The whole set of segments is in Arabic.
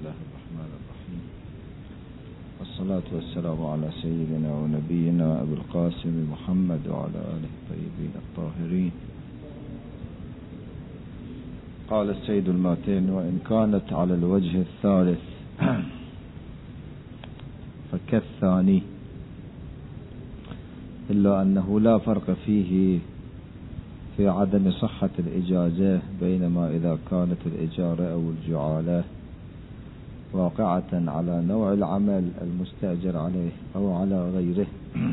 الله الرحمن الرحيم، والصلاة والسلام على سيدنا ونبينا أبي القاسم محمد وعلى آله الطيبين الطاهرين. قال السيد الماتين: وإن كانت على الوجه الثالث فكالثاني، إلا أنه لا فرق فيه في عدم صحة الإجازة، بينما إذا كانت الإجارة أو الجعالة واقعة على نوع العمل المستأجر عليه أو على غيره،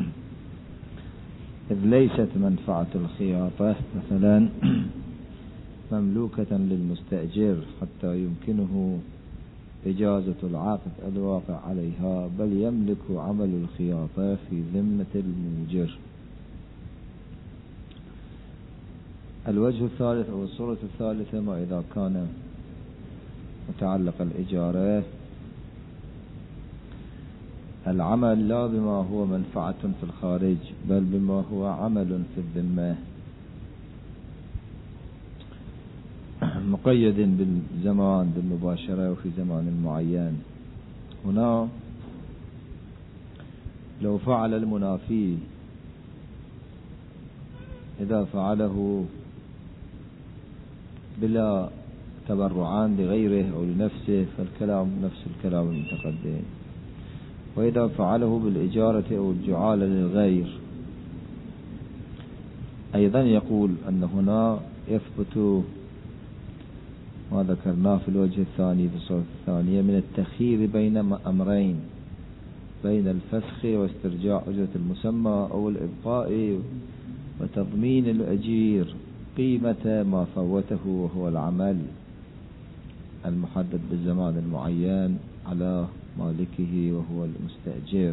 إذ ليست منفعة الخياطة مثلا مملوكة للمستأجر حتى يمكنه إجازة العقد الواقع عليها، بل يملك عمل الخياطة في ذمة الموجر. الوجه الثالث أو الصورة الثالثة ما إذا كان متعلق الإجارة العمل لا بما هو منفعة في الخارج، بل بما هو عمل في الذمة، مقيد بالزمان بالمباشرة وفي زمان معين. هنا لو فعل المنافي، إذا فعله بلا تبرعان لغيره أو لنفسه فالكلام نفس الكلام المتقدم، وإذا فعله بالإجارة أو الجعالة للغير أيضا يقول أن هنا يثبت ما ذكرناه في الوجه الثاني في الصورة الثانية من التخيير بين أمرين، بين الفسخ واسترجاع أجرة المسمى أو الإبقاء وتضمين الأجير قيمة ما فوته وهو العمل المحدد بالزمان المعين على مالكه وهو المستأجر.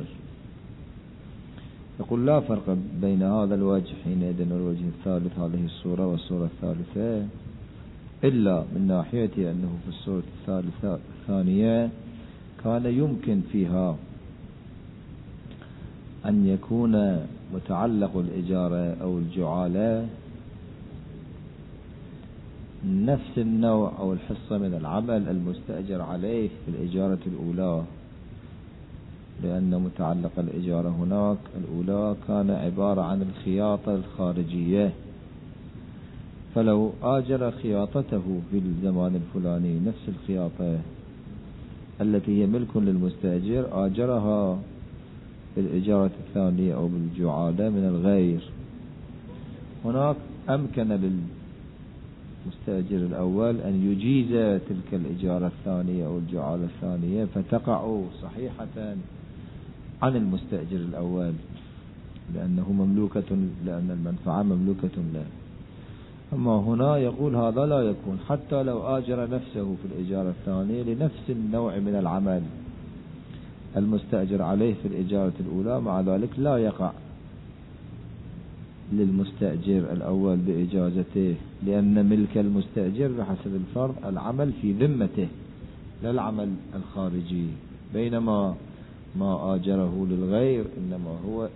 يقول لا فرق بين هذا الوجه حينئذ والوجه الثالث، هذه الصورة والصورة الثالثة، إلا من ناحية أنه في الصورة الثانية كان يمكن فيها أن يكون متعلق الإجارة أو الجعالة نفس النوع أو الحصة من العمل المستأجر عليه في الإجارة الأولى، لأن متعلق الإجارة هناك الأولى كان عبارة عن الخياطة الخارجية، فلو آجر خياطته في الزمان الفلاني نفس الخياطة التي هي ملك للمستأجر آجرها بالإجارة الثانية أو بالجعالة من الغير، هناك أمكن للمستأجر الأول أن يجيز تلك الإجارة الثانية أو الجعالة الثانية فتقع صحيحة عن المستأجر الأول، لأنه مملوكة، لأن المنفعة مملوكة له. أما هنا يقول هذا لا يكون حتى لو آجر نفسه في الإجارة الثانية لنفس النوع من العمل المستأجر عليه في الإجارة الأولى، مع ذلك لا يقع للمستأجر الأول بإجازته، لأن ملك المستأجر بحسب الفرض العمل في ذمته لا العمل الخارجي، بينما ما آجره للغير إنما هو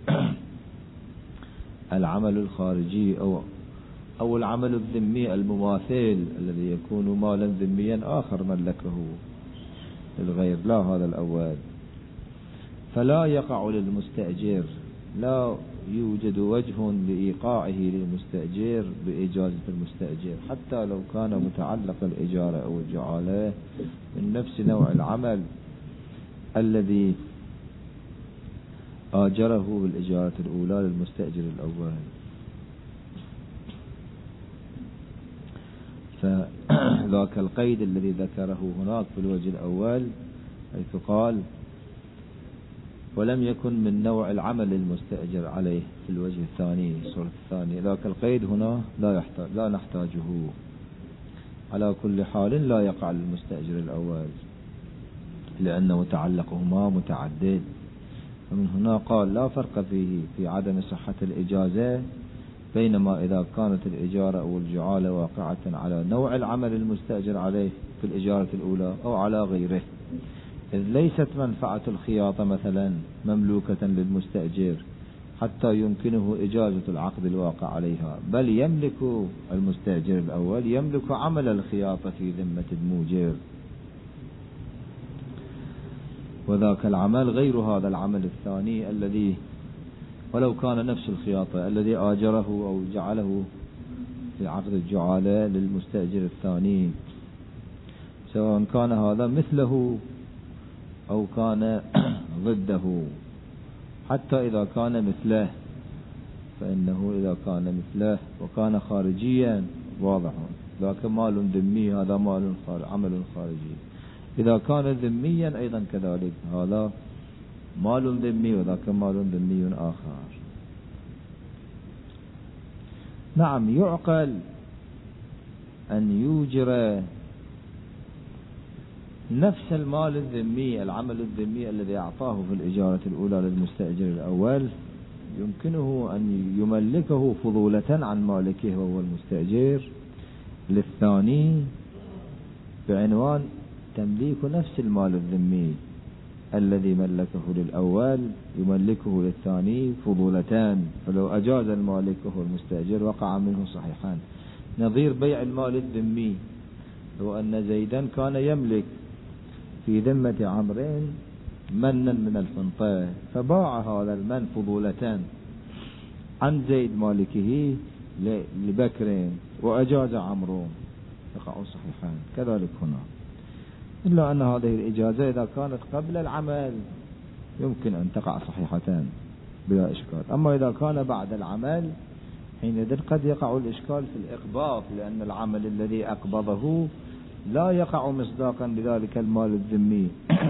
العمل الخارجي أو العمل الذمي المماثل الذي يكون مالا ذميا آخر ملكه للغير، لا هذا الأول. فلا يقع للمستأجر، لا يوجد وجه لإيقاعه للمستأجر بإجازة المستأجر حتى لو كان متعلق الإجارة أو الجعالة من نفس نوع العمل الذي آجره بالإجارة الأولى للمستأجر الأول. فذاك القيد الذي ذكره هناك في الوجه الأول حيث قال ولم يكن من نوع العمل المستأجر عليه في الوجه الثاني الصورة الثانية، ذاك القيد هنا لا نحتاجه. على كل حال لا يقع للمستأجر الأول لأن متعلقهما متعدد، ومن هنا قال لا فرق فيه في عدم صحة الإجازة، بينما إذا كانت الإجارة أو الجعالة واقعة على نوع العمل المستأجر عليه في الإجارة الأولى أو على غيره، إذ ليست منفعة الخياطة مثلا مملوكة للمستأجر حتى يمكنه إجازة العقد الواقع عليها، بل يملك المستأجر الأول يملك عمل الخياطة في ذمة الموجر. وذاك العمل غير هذا العمل الثاني الذي ولو كان نفس الخياطة الذي آجره أو جعله في عقد الجعالة للمستأجر الثاني، سواء كان هذا مثله أو كان ضده. حتى إذا كان مثله، فإنه إذا كان مثله وكان خارجيا واضح، ذاك مال ذمي هذا عمل خارجي. إذا كان ذميا أيضا كذلك، هذا مال ذمي وذاك مال ذمي آخر. نعم، يعقل أن يوجر نفس المال الذمي، العمل الذمي الذي أعطاه في الإجارة الأولى للمستأجر الأول، يمكنه أن يملكه فضولة عن مالكه وهو المستأجر للثاني بعنوان تمليك نفس المال الذمي الذي ملكه للأول، يملكه للثاني فضولتان. فلو أجاز المالك وهو المستأجر وقع منه صحيحان، نظير بيع المال الذمي. لو أن زيدا كان يملك في ذمة عمرو منا من الحنطة، فباع هذا المن فضولتان عن زيد مالكه لبكر وأجاز عمرو، يقع صحيحان. كذلك هنا، إلا أن هذه الإجازة إذا كانت قبل العمل يمكن أن تقع صحيحتان بلا إشكال. أما إذا كان بعد العمل حينئذ قد يقع الإشكال في الإقباض، لأن العمل الذي أقبضه لا يقع مصداقا لذلك المال الذمي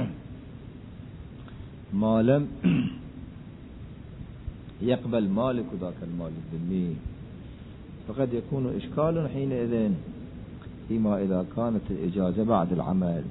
ما لم يقبل مالك ذاك المال الذمي، فقد يكون إشكال حينئذ فيما إذا كانت الإجازة بعد العمل.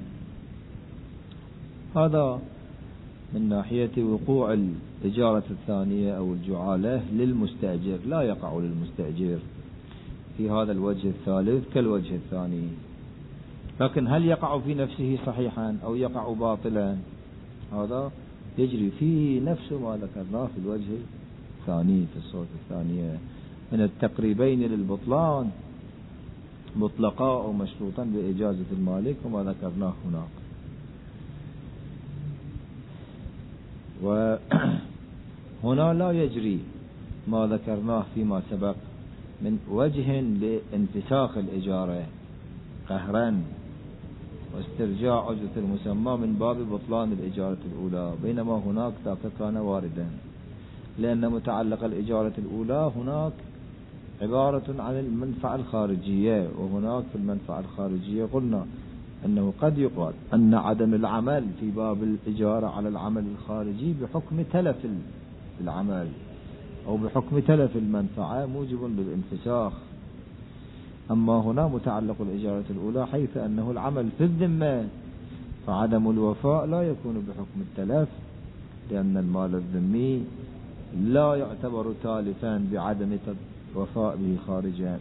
هذا من ناحية وقوع الإجارة الثانية أو الجعالة للمستأجر، لا يقع للمستأجر في هذا الوجه الثالث كالوجه الثاني. لكن هل يقع في نفسه صحيحا أو يقع باطلا؟ هذا يجري فيه نفس ما ذكرناه في الوجه الثاني في الصورة الثانية من التقريبين للبطلان، مطلقا أو مشروطا بإجازة المالك وما ذكرناه هناك. وهنا لا يجري ما ذكرناه فيما سبق من وجه لانفساخ الإجارة قهرا واسترجاع أجرة المسمى من باب بطلان الإجارة الأولى، بينما هناك ذاك كان واردا، لأن متعلق الإجارة الأولى هناك عبارة عن المنفعة الخارجية، وهناك في المنفعة الخارجية قلنا أنه قد يقال أن عدم العمل في باب الإجارة على العمل الخارجي بحكم تلف العمل أو بحكم تلف المنفعة موجب للانفساخ. أما هنا متعلق الإجارة الأولى حيث أنه العمل في الذمة، فعدم الوفاء لا يكون بحكم التلف، لأن المال الذمي لا يعتبر تالفا بعدم الوفاء به خارجا.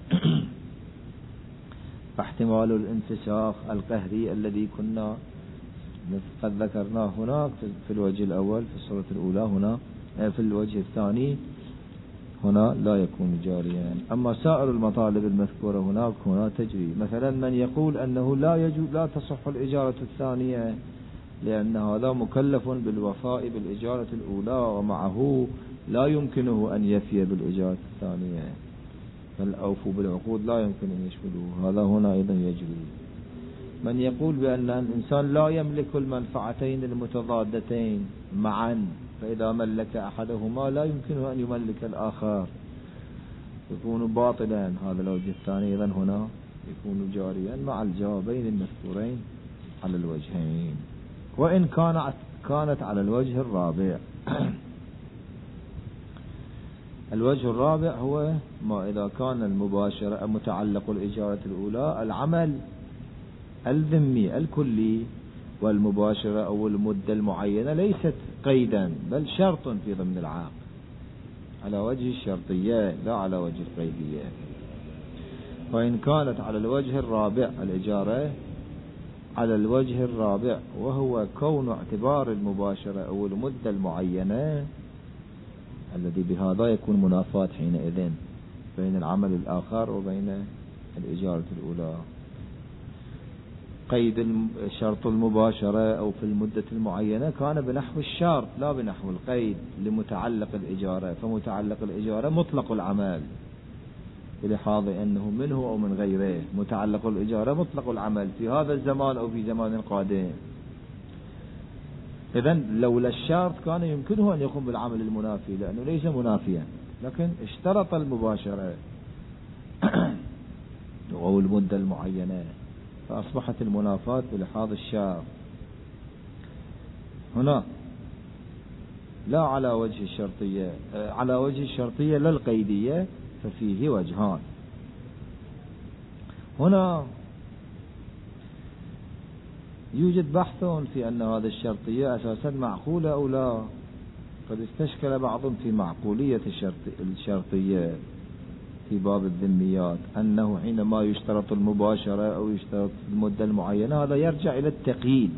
فاحتمال الانفساخ القهري الذي كنا قد ذكرناه هناك في الوجه الأول في الصورة الأولى، هنا في الوجه الثاني هنا لا يكون جاريا. أما سائر المطالب المذكورة هنا تجري. مثلا من يقول أنه لا تصح الإجارة الثانية لأن هذا مكلف بالوفاء بالإجارة الأولى، ومعه لا يمكنه أن يفي بالإجارة الثانية، فالأوفوا بالعقود لا يمكن أن يشملوه، هذا هنا أيضا يجري. من يقول بأن الإنسان لا يملك المنفعتين المتضادتين معا، فإذا ملك أحدهما لا يمكنه أن يملك الآخر، يكون باطلا. هذا الوجه الثاني إذن هنا يكون جاريا مع الجوابين المذكورين على الوجهين، وإن كانت على الوجه الرابع. الوجه الرابع هو ما إذا كان المباشرة متعلق الإجارة الأولى العمل الذمي الكلي، والمباشرة أو المدة المعينة ليست قيدا بل شرط في ضمن العقد على وجه الشرطية لا على وجه القيدية. وإن كانت على الوجه الرابع الإجارة على الوجه الرابع، وهو كون اعتبار المباشرة أو المدة المعينة الذي بهذا يكون منافاة حينئذ بين العمل الآخر وبين الإجارة الأولى. قيد شرط المباشرة أو في المدة المعينة كان بنحو الشرط لا بنحو القيد لمتعلق الإجارة، فمتعلق الإجارة مطلق العمل بلحاظ أنه منه أو من غيره. متعلق الإجارة مطلق العمل في هذا الزمان أو في زمان قادم. إذن لولا الشرط كان يمكنه أن يقوم بالعمل المنافي لأنه ليس منافيا، لكن اشترط المباشرة أو المدة المعينة فأصبحت المنافاة بلحاظ الشرط. هنا لا على وجه الشرطية، على وجه الشرطية لا القيدية، ففيه وجهان. هنا يوجد بحث في أن هذه الشرطية أساسا معقولة أو لا. قد استشكل بعضهم في معقولية الشرطية في باب الذميات، أنه حينما يشترط المباشرة أو يشترط المدة المعينة هذا يرجع إلى التقييد.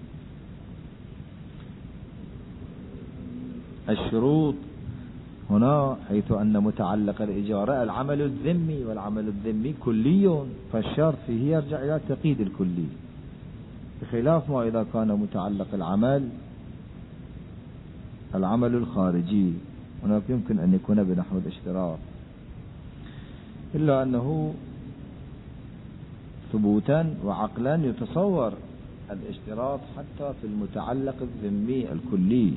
الشروط هنا حيث أن متعلق الإجارة العمل الذمي، والعمل الذمي كلي، فالشرط فيه يرجع إلى التقييد الكلي، بخلاف ما إذا كان متعلق العمل الخارجي. هناك يمكن أن يكون بنحو الاشتراط، إلا أنه ثبوتا وعقلا يتصور الاشتراط حتى في المتعلق الذمي الكلي.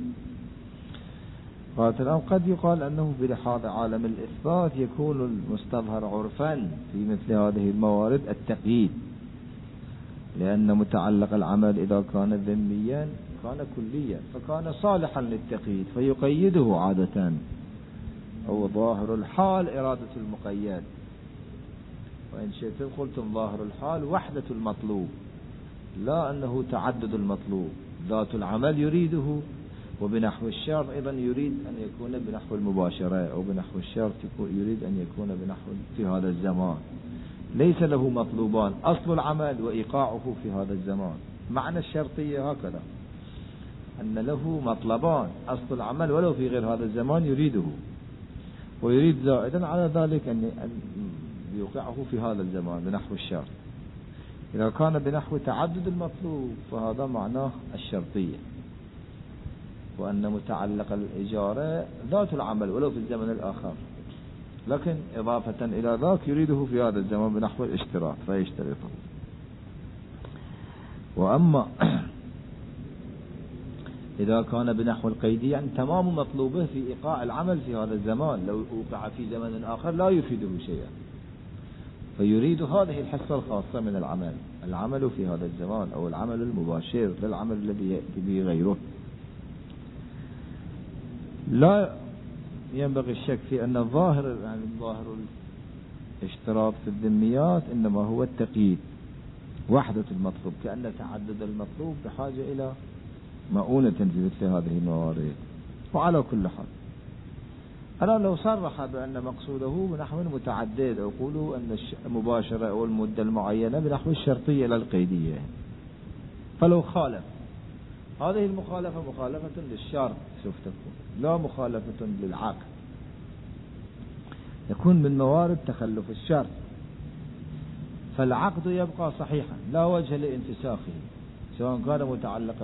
قد يقال أنه بلحاظ عالم الإثبات يكون المستظهر عرفا في مثل هذه الموارد التقييد، لأن متعلق العمل إذا كان ذميا كان كليا فكان صالحا للتقييد فيقيده عادة، أو ظاهر الحال إرادة المقيد. وإن شئتم قلتم ظاهر الحال وحدة المطلوب، لا أنه تعدد المطلوب. ذات العمل يريده، وبنحو الشرط أيضا يريد أن يكون بنحو المباشرة، أو بنحو الشرط يريد أن يكون بنحو في هذا الزمان. ليس له مطلوبان، أصل العمل وإيقاعه في هذا الزمان. معنى الشرطية هكذا، أن له مطلبان، أصل العمل ولو في غير هذا الزمان يريده، ويريد زائدا على ذلك أن يوقعه في هذا الزمان بنحو الشرط. إذا كان بنحو تعدد المطلوب فهذا معناه الشرطية، وأن متعلق الإجارة ذات العمل ولو في الزمن الآخر، لكن إضافة إلى ذاك يريده في هذا الزمان بنحو الاشتراط فيشترطه. وأما إذا كان بنحو القيد يعني تمام مطلوبه في إيقاع العمل في هذا الزمان، لو وقع في زمن آخر لا يفيده شيئا، فيريد هذه الحصة الخاصة من العمل في هذا الزمان، أو العمل المباشر للعمل الذي يأتي به غيره. لا ينبغي الشك في أن ظاهر الاشتراط في الذميات إنما هو التقييد، وحدة المطلوب، كأن تعدد المطلوب بحاجة إلى مؤونة في مثل هذه الموارد. وعلى كل حال أنا لو صرح بأن مقصوده بنحو متعدد، أو قولوا أن المباشرة أو المدة المعينة بنحو الشرطية لا القيدية، فلو خالف هذه المخالفة مخالفة للشرط سوف تكون، لا مخالفة للعقد، يكون من موارد تخلف الشرط، فالعقد يبقى صحيحا لا وجه لانتساخه، سواء كان متعلق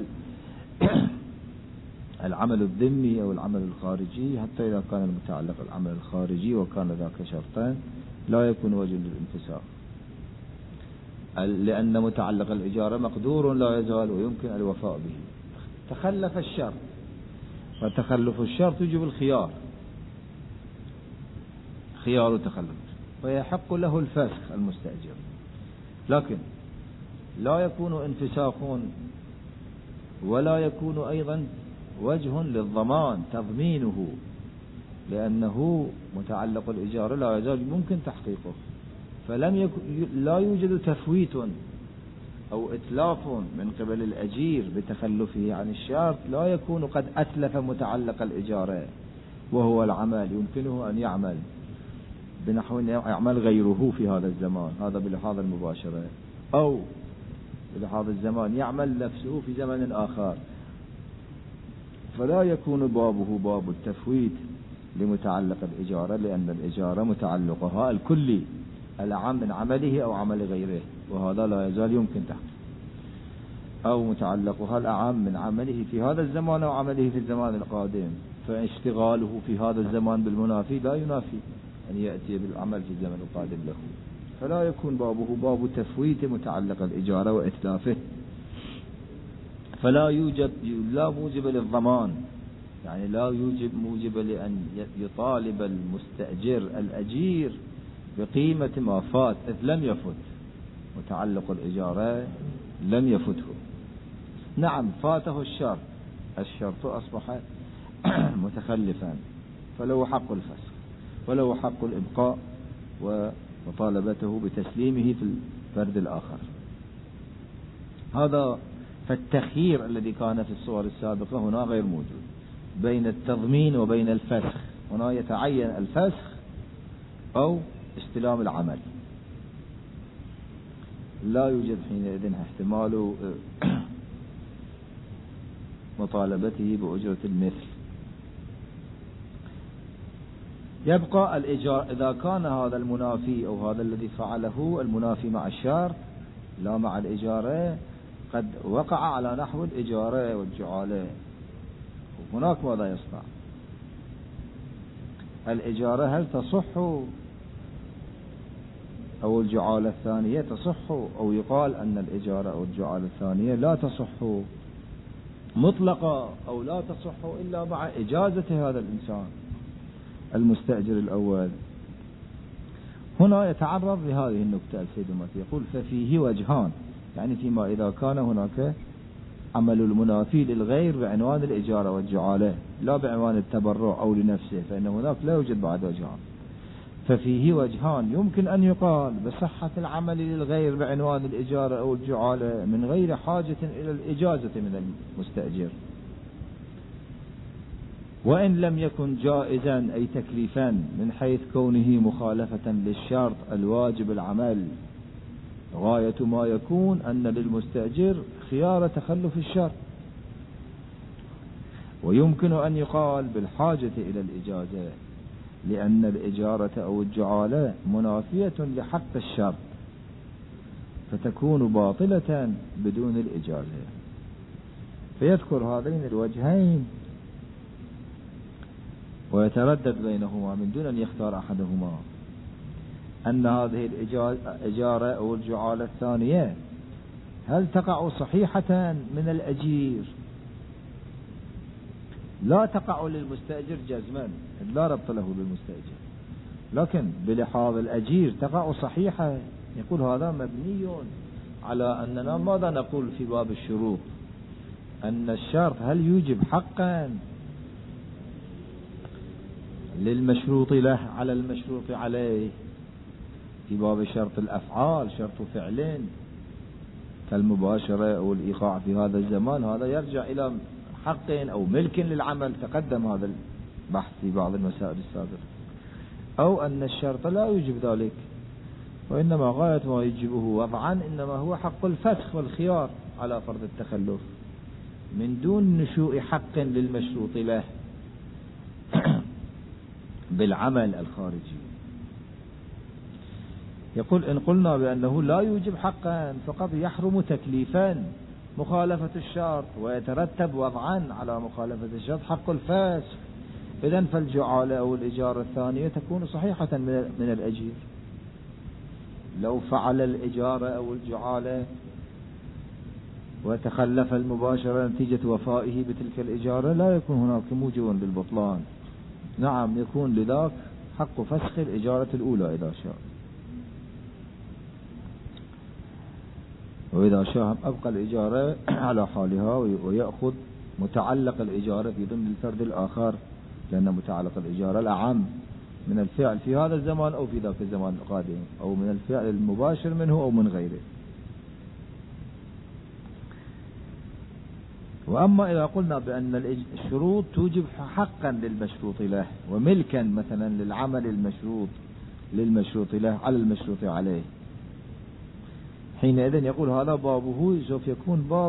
العمل الذمي أو العمل الخارجي. حتى إذا كان المتعلق العمل الخارجي وكان ذاك شرطان لا يكون وجه للانتساخ، لأن متعلق الإجارة مقدور لا يزال ويمكن الوفاء به. تخلف الشرط، فتخلف الشرط يجب الخيار، خيار تخلف، فيحق له الفسخ المستأجر، لكن لا يكون انفساخ ولا يكون أيضا وجه للضمان تضمينه، لأنه متعلق الإجارة لا يزال ممكن تحقيقه، لا يوجد تفويت أو إتلاف من قبل الأجير بتخلفه عن الشرط، لا يكون قد أتلف متعلق الإجارة وهو العمل، يمكنه أن يعمل بنحو أن يعمل غيره في هذا الزمان، هذا بلحاظ المباشرة، أو بلحاظ الزمان يعمل نفسه في زمن آخر، فلا يكون بابه باب التفويت لمتعلق الإجارة، لأن الإجارة متعلقها الكلي العام من عمله أو عمل غيره. وهذا لا يزال يمكن تحقيقه، أو متعلقها الأعم من عمله في هذا الزمان أو عمله في الزمان القادم، فاشتغاله في هذا الزمان بالمنافي لا ينافي أن يأتي بالعمل في الزمن القادم له، فلا يكون بابه باب تفويت متعلق الإجارة وإتلافه. فلا يوجب لا موجب للضمان، يعني لا يوجب موجب لأن يطالب المستأجر الأجير بقيمة ما فات، إذ لم يفت متعلق الإجارة، لم يفته. نعم فاته الشرط أصبح متخلفا، فله حق الفسخ وله حق الإبقاء ومطالبته بتسليمه في الفرد الآخر. هذا فالتخيير الذي كان في الصور السابقة هنا غير موجود بين التضمين وبين الفسخ. هنا يتعين الفسخ أو استلام العمل، لا يوجد حينئذ احتمال مطالبته بأجرة المثل. يبقى الإيجار إذا كان هذا المنافي أو هذا الذي فعله المنافي مع الشرط لا مع الإجارة قد وقع على نحو الإجارة والجعالة، هناك ماذا يصنع؟ الإجارة هل تصح أو الجعالة الثانية تصح، أو يقال أن الإجارة أو الجعالة الثانية لا تصح مطلقة أو لا تصح إلا مع إجازة هذا الإنسان المستأجر الأول. هنا يتعرض لهذه النكتة السيد المفتي، يقول ففيه وجهان، يعني فيما إذا كان هناك عمل المنافي للغير بعنوان الإجارة والجعالة لا بعنوان التبرع أو لنفسه، فإن هناك لا يوجد بعد وجهان. ففيه وجهان يمكن أن يقال بصحة العمل للغير بعنوان الإجارة أو الجعالة من غير حاجة إلى الإجازة من المستأجر، وإن لم يكن جائزا أي تكليفا من حيث كونه مخالفة للشرط الواجب العمل، غاية ما يكون أن للمستأجر خيار تخلف الشرط. ويمكن أن يقال بالحاجة إلى الإجازة لأن الإجارة أو الجعالة منافية لحق الشرط فتكون باطلة بدون الإجازة. فيذكر هذين الوجهين ويتردد بينهما من دون أن يختار أحدهما، أن هذه الإجارة أو الجعالة الثانية هل تقع صحيحة من الأجير؟ لا تقع للمستأجر جزما، لا ربط له بالمستأجر، لكن بلحاظ الأجير تقع صحيحة. يقول هذا مبني على أننا ماذا نقول في باب الشروط؟ أن الشرط هل يوجب حقا للمشروط له على المشروط عليه في باب شرط الأفعال، شرط فعل كالمباشرة أو الإيقاع في هذا الزمان، هذا يرجع إلى حق أو ملك للعمل، تقدم هذا البحث في بعض المسائل السابقة. أو أن الشرط لا يوجب ذلك، وإنما غاية ما يجبه وضعا إنما هو حق الفسخ والخيار على فرض التخلف من دون نشوء حق للمشروط له بالعمل الخارجي. يقول إن قلنا بأنه لا يوجب حقا فقد يحرم تكليفا مخالفة الشرط ويترتب وضعا على مخالفة الشرط حق الفسخ، إذن فالجعالة أو الإجارة الثانية تكون صحيحة من الأجير. لو فعل الإجارة أو الجعالة وتخلف المباشرة نتيجة وفائه بتلك الإجارة لا يكون هناك موجب للبطلان، نعم يكون لذاك حق فسخ الإجارة الأولى إذا شاء، وإذا شاء أبقى الإجارة على حالها ويأخذ متعلق الإجارة في ضمن الفرد الآخر، لأن متعلق الإجارة الأعم من الفعل في هذا الزمان أو في ذاك الزمان القادم، أو من الفعل المباشر منه أو من غيره. وأما إذا قلنا بأن الشروط توجب حقا للمشروط له وملكا مثلا للعمل المشروط للمشروط له على المشروط عليه، حينئذ يقول هذا بابه سوف يكون باب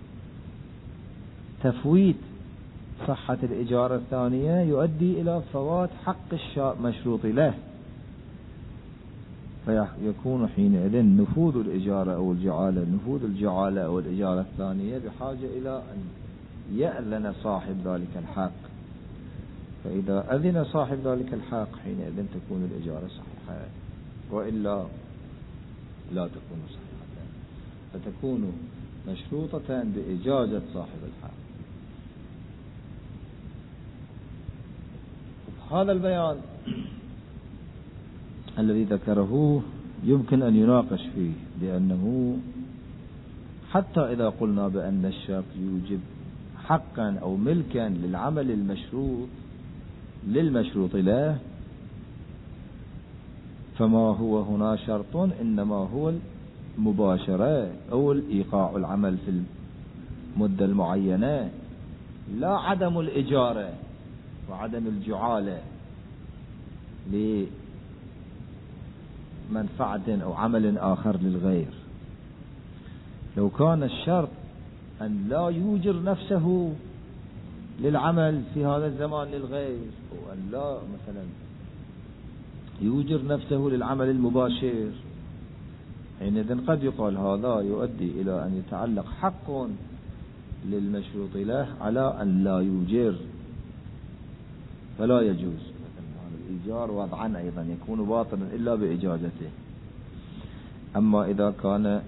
تفويت صحة الإجارة الثانية يؤدي إلى فوات حق المشروط له فيكون حينئذ نفوذ الإجارة أو الجعالة، نفوذ الجعالة أو الإجارة الثانية بحاجة إلى أن يأذن صاحب ذلك الحق. فإذا أذن صاحب ذلك الحق حينئذ تكون الإجارة صحيحة، وإلا لا تكون صحيحة، فتكون مشروطة بإجازة صاحب الحق. هذا البيان الذي ذكره يمكن أن يناقش فيه، لأنه حتى إذا قلنا بأن الشرط يوجب حقا أو ملكا للعمل المشروط للمشروط له، فما هو هنا شرط إنما هو المباشرة أو الإيقاع العمل في المدة المعينة، لا عدم الإجارة وعدم الجعالة لمنفعة أو عمل آخر للغير. لو كان الشرط أن لا يوجر نفسه للعمل في هذا الزمان للغير، أو أن لا مثلا يوجر نفسه للعمل المباشر، حينئذ قد يقال هذا يؤدي إلى أن يتعلق حق للمشروط له على أن لا يوجر، فلا يجوز مثلا الإيجار وضعا أيضا يكون باطلا إلا بإجازته. أما إذا كان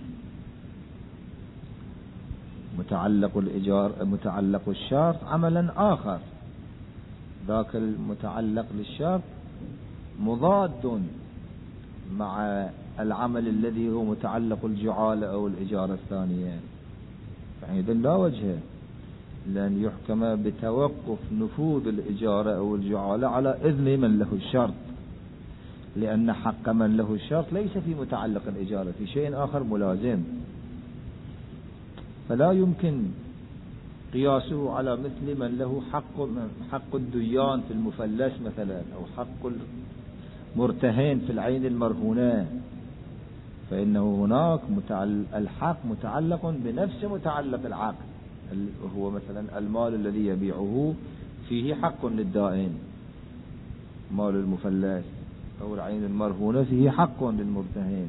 متعلق الشرط عملا آخر، ذاك المتعلق للشرط مضاد مع العمل الذي هو متعلق الجعالة أو الإجارة الثانية، فحينئذ لا وجه لأن يحكم بتوقف نفوذ الإجارة أو الجعالة على إذن من له الشرط، لأن حق من له الشرط ليس في متعلق الإجارة، في شيء آخر ملازم، فلا يمكن قياسه على مثل من له حق الديان في المفلس مثلا، أو حق المرتهن في العين المرهونة، فإنه هناك الحق متعلق بنفس متعلق العقد، هو مثلا المال الذي يبيعه فيه حق للدائن، مال المفلس، أو العين المرهونة فيه حق للمرتهن،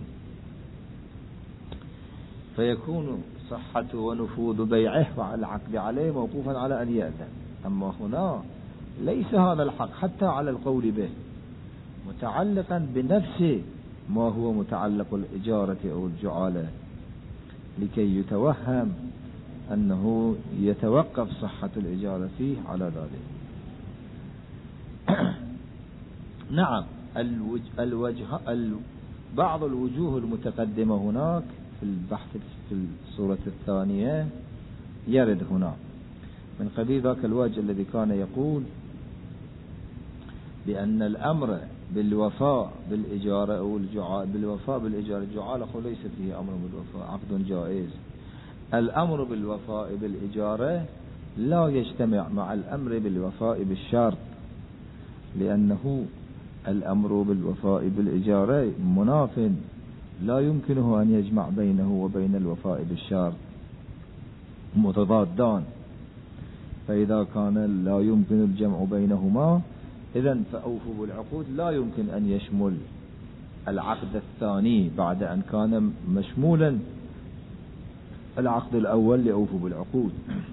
فيكون صحة ونفوذ بيعه والعقد عليه موقوفا على أن يأذن. أما هنا ليس هذا الحق حتى على القول به متعلقا بنفس ما هو متعلق الإجارة أو الجعالة، لكي يتوهم أنه يتوقف صحة الإجارة فيه على ذلك. نعم، بعض الوجوه المتقدمة هناك في البحث في الصورة الثانية يرد هنا من قبيل ذاك الوجه الذي كان يقول بأن الأمر بالوفاء بالإجارة أو بالوفاء بالإجارة الجعالة ليس فيه أمر بالوفاء، عقد جائز. الأمر بالوفاء بالإجارة لا يجتمع مع الأمر بالوفاء بالشرط، لأنه الأمر بالوفاء بالإجارة مناف، لا يمكنه أن يجمع بينه وبين الوفاء بالشرط، متضادان. فإذا كان لا يمكن الجمع بينهما، إذن فأوفوا بالعقود لا يمكن أن يشمل العقد الثاني بعد أن كان مشمولا العقد الأول لأوفوا بالعقود،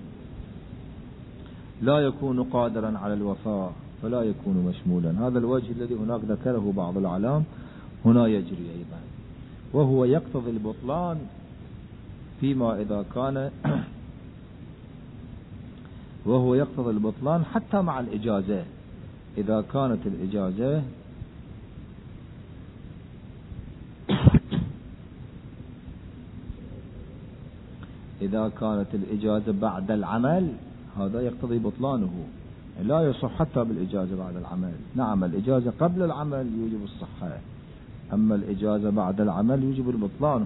لا يكون قادرا على الوفاء فلا يكون مشمولا. هذا الوجه الذي هناك ذكره بعض العلام هنا يجري أيضا، وهو يقتضي البطلان فيما إذا كان وهو يقتضي البطلان حتى مع الإجازة، إذا كانت الإجازة بعد العمل هذا يقتضي بطلانه، لا يصح حتى بالإجازة بعد العمل. نعم، الإجازة قبل العمل يوجب الصحة، أما الإجازة بعد العمل يوجب البطلان.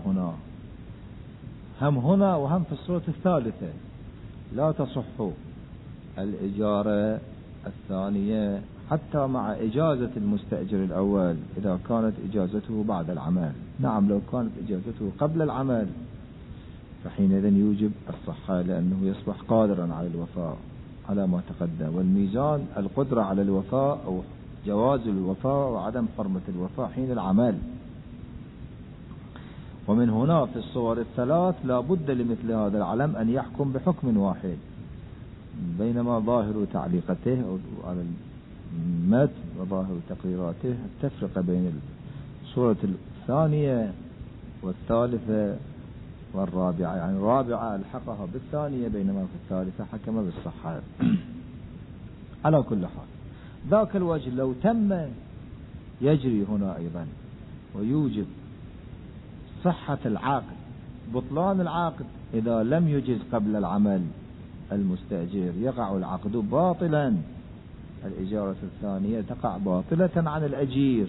هم هنا وهم في الصورة الثالثة لا تصح الإجارة الثانية حتى مع إجازة المستأجر الأول إذا كانت إجازته بعد العمل. نعم، لو كانت إجازته قبل العمل فحينئذ يوجب الصحة، لأنه يصبح قادرا على الوفاء على ما تقدم. والميزان القدرة على الوفاء أو جواز الوفاء وعدم حرمة الوفاء حين العمل، ومن هنا في الصور الثلاث لا بد لمثل هذا العلم أن يحكم بحكم واحد، بينما ظاهر تعليقته على المتن وظاهر تقريراته التفرقة بين الصورة الثانية والثالثة والرابعة، يعني الرابعة الحقها بالثانية بينما في الثالثة حكم بالصحة. على كل حال ذاك الوجه لو تم يجري هنا أيضا ويوجب صحة العقد، بطلان العقد إذا لم يجز قبل العمل المستأجر يقع العقد باطلا، الإجارة الثانية تقع باطلة عن الأجير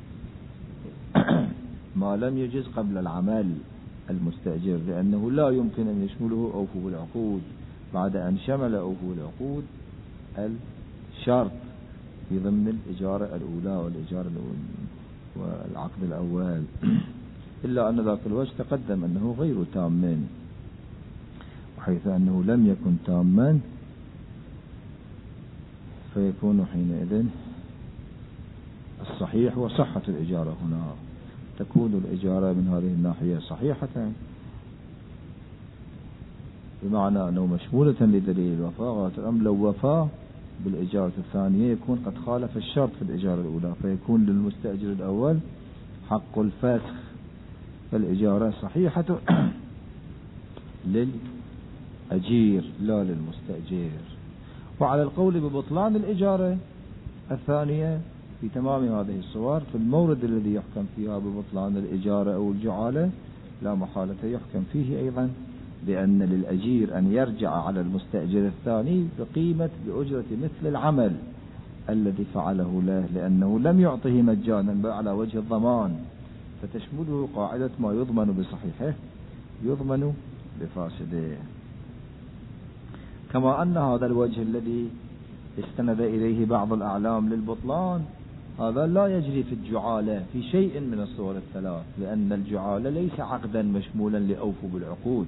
ما لم يجز قبل العمل المستأجر، لأنه لا يمكن أن يشمله أوفوا العقود بعد أن شمل أوفوا العقود الشرط في ضمن الإجارة الأولى والعقد الأول، إلا أن ذاك الوجه تقدم أنه غير تام، وحيث أنه لم يكن تاما فيكون حينئذ الصحيح وصحة الإجارة هنا تكون الإجارة من هذه الناحية صحيحة، بمعنى أنه مشمولة لدليل الوفاء، أم لو وفى بالإجارة الثانية يكون قد خالف الشرط في الإجارة الأولى، فيكون للمستأجر الأول حق الفسخ، فالإجارة صحيحة للأجير لا للمستأجر. وعلى القول ببطلان الإجارة الثانية في تمام هذه الصور، في المورد الذي يحكم فيها ببطلان الإجارة أو الجعالة لا محالة يحكم فيه أيضا بأن للأجير أن يرجع على المستأجر الثاني بأجرة مثل العمل الذي فعله له، لأنه لم يعطه مجانا بل على وجه الضمان، فتشمله قاعدة ما يضمن بصحيحه يضمن بفاسده. كما أن هذا الوجه الذي استند إليه بعض الأعلام للبطلان هذا لا يجري في الجعالة في شيء من الصور الثلاث، لأن الجعالة ليس عقدا مشمولا لأوفوا بالعقود،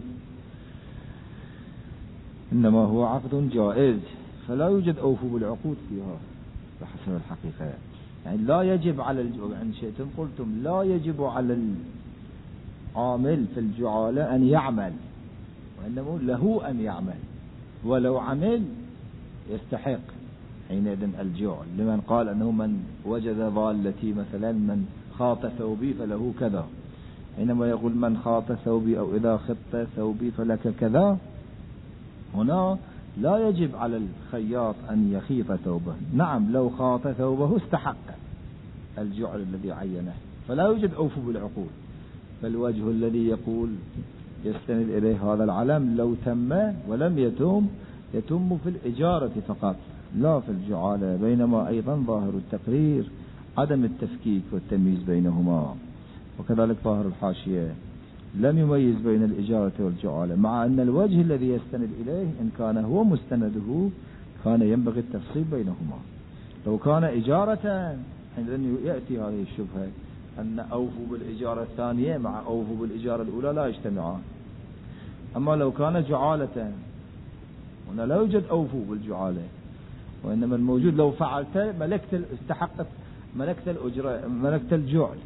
إنما هو عقد جائز، فلا يوجد أوفوا بالعقود فيها بحسب الحقيقة. يعني لا يجب على إن شئتم قلتم لا يجب على العامل في الجعالة أن يعمل، وإنما له أن يعمل، ولو عمل يستحق حينئذ الجعل، لمن قال أنه من وجد ضالتي مثلا من خاط ثوبي فله كذا، حينما يقول من خاط ثوبي أو إذا خط ثوبي فلك كذا، هنا لا يجب على الخياط أن يخيط ثوبه، نعم لو خاط ثوبه استحق الجعل الذي عينه، فلا يوجد أوفوا بالعقود. فالوجه الذي يقول يستند إليه هذا العلم لو تم ولم يتم في الإجارة فقط لا في الجعالة، بينما أيضا ظاهر التقرير عدم التفكيك والتمييز بينهما، وكذلك ظاهر الحاشية لم يميز بين الإجارة والجعالة، مع أن الوجه الذي يستند إليه إن كان هو مستنده كان ينبغي التفصيل بينهما. لو كان إجارة حينئذ يأتي هذه الشبهة أن أوفوا بالإجارة الثانية مع أوفوا بالإجارة الأولى لا يجتمعان، أما لو كان جعالة هنا لا يوجد أوفوا بالجعالة، وإنما الموجود لو فعلت استحقت ملكت الأجرة ملكت الجعل،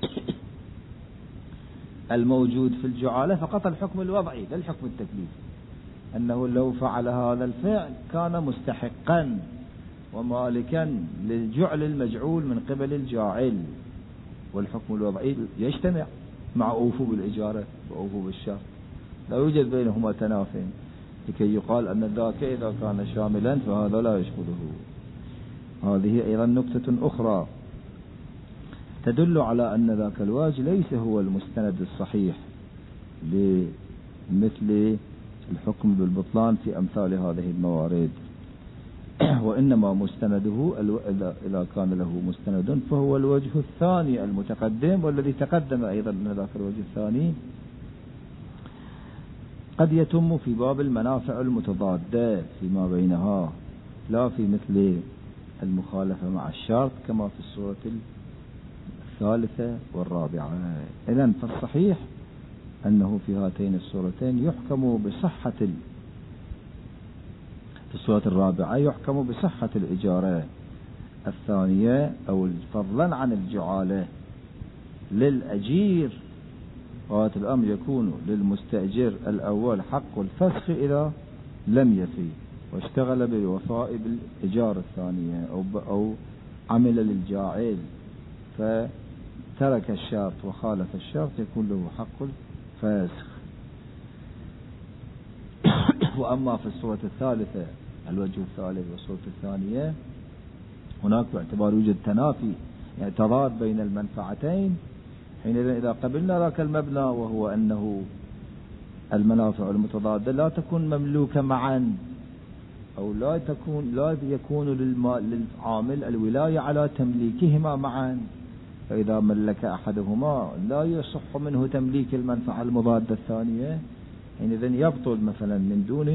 الموجود في الجعالة فقط الحكم الوضعي لا الحكم التكليفي، أنه لو فعل هذا الفعل كان مستحقا ومالكا للجعل المجعول من قبل الجاعل، والحكم الوضعي يجتمع مع أوفوا بالإجارة وأوفوا بالشرط، لا يوجد بينهما تنافي لكي يقال أن ذاك إذا كان شاملا فهذا لا يشمله. هذه أيضا نكتة أخرى تدل على أن ذاك الواجه ليس هو المستند الصحيح لمثل الحكم بالبطلان في أمثال هذه الموارد، وإنما مستنده إذا كان له مستند فهو الوجه الثاني المتقدم، والذي تقدم أيضا أن ذاك الوجه الثاني قد يتم في باب المنافع المتضادة فيما بينها لا في مثل المخالفة مع الشرط كما في الصورة الثالثة والرابعة. إذن فالصحيح أنه في هاتين الصورتين يحكم بصحة في الصورة الرابعة يحكم بصحة الإجارة الثانية أو فضلا عن الجعالة للأجير غاية الأمر يكون للمستأجر الأول حق الفسخ إذا لم يفي واشتغل بالوفاء بالإجارة الثانية أو عمل للجاعل فترك الشرط وخالف الشرط يكون له حق الفسخ. وأما في الصورة الثالثة الوجه الثالث والصورة الثانية هناك باعتبار وجود تنافي يعني تضاد بين المنفعتين، حينئذ إذا قبلنا ذاك المبنى وهو أنه المنافع المتضادة لا تكون مملوكة معا أو لا يكون للعامل الولاية على تمليكهما معا، فإذا ملك أحدهما لا يصح منه تمليك المنفعة المضادة الثانية، حينئذ يبطل مثلا من دون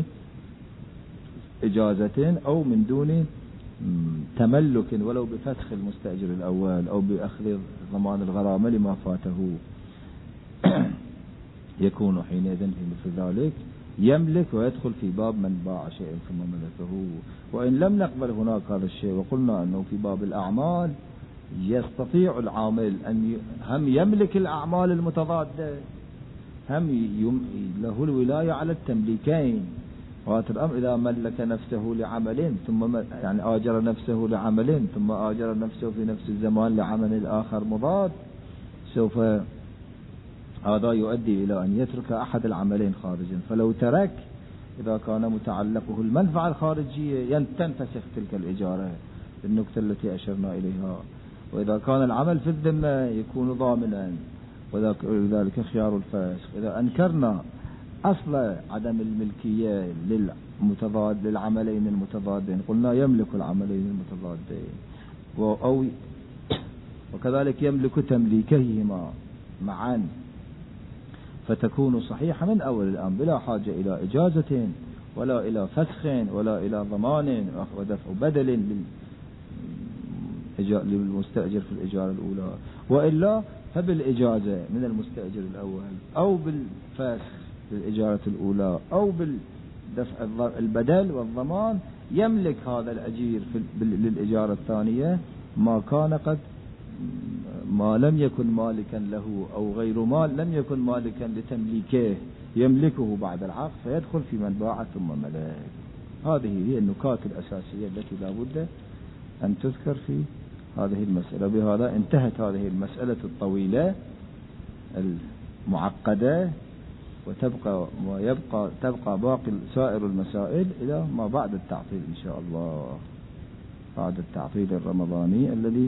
إجازة أو من دون تملك ولو بفسخ المستأجر الأول أو بأخذ ضمان الغرامة لما فاته. يكون حينئذ في ذلك يملك ويدخل في باب من باع شيئا ثم ملكه. وإن لم نقبل هناك هذا الشيء وقلنا أنه في باب الأعمال يستطيع العامل أن هم يملك الأعمال المتضادة هم له الولاية على التمليكين. وهذا الأمر إذا ملك نفسه لعمل ثم يعني آجر نفسه لعمل ثم آجر نفسه في نفس الزمان لعمل الآخر مضاد، سوف هذا يؤدي إلى أن يترك أحد العملين خارجا، فلو ترك إذا كان متعلقه المنفعة الخارجية تنفسخ تلك الإجارة بالنكتة التي أشرنا إليها. وإذا كان العمل في الذمة يكون ضامنا ولذلك خيار الفسخ. إذا أنكرنا أصل عدم الملكية للعملين المتضادين قلنا يملك العملين المتضادين وكذلك يملك تمليكهما معا، فتكون صحيحة من أول الأمر بلا حاجة إلى إجازة ولا إلى فسخ ولا إلى ضمان ودفع بدل للمستأجر في الإجارة الأولى، وإلا فبالإجازة من المستأجر الأول أو بالفسخ للإجارة الأولى أو بالدفع البدل والضمان يملك هذا الأجير للإجارة الثانية ما لم يكن مالكا له أو غير مال لم يكن مالكا لتمليكه يملكه بعد العقد فيدخل في من باع ثم ملك. هذه هي النكات الأساسية التي لا بد أن تذكر في هذه المسألة. بهذا انتهت هذه المسألة الطويلة المعقدة، تبقى باقي سائر المسائل إلى ما بعد التعطيل إن شاء الله، بعد التعطيل الرمضاني الذي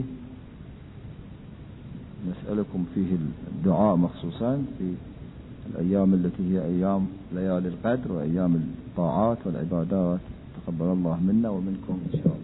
نسألكم فيه الدعاء مخصوصا في الأيام التي هي أيام ليالي القدر وأيام الطاعات والعبادات. تقبل الله منا ومنكم إن شاء الله.